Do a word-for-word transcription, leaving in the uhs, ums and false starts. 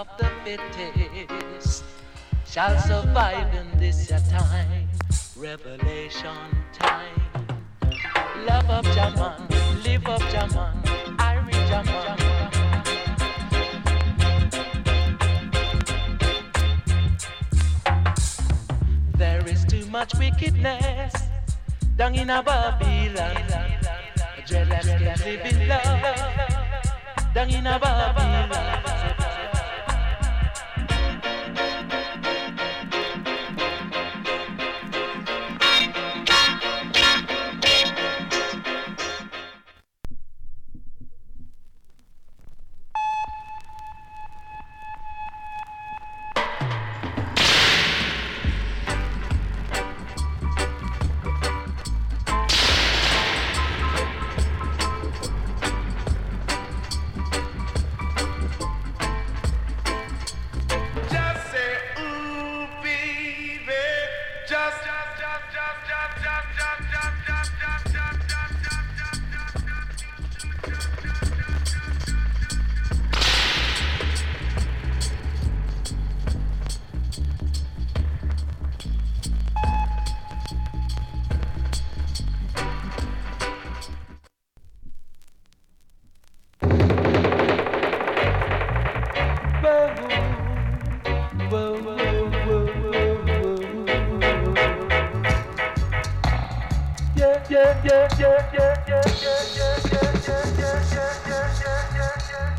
of the fittest shall survive in this your time, revelation time. Love of Jaman, live of Jaman, Irish Jaman. There is too much wickedness down in a Babylon. Dreadless can live in love down in a Babylon. yeah, yeah, yeah, yeah, yeah, yeah, yeah, yeah, yeah, yeah, yeah, yeah, yeah, yeah.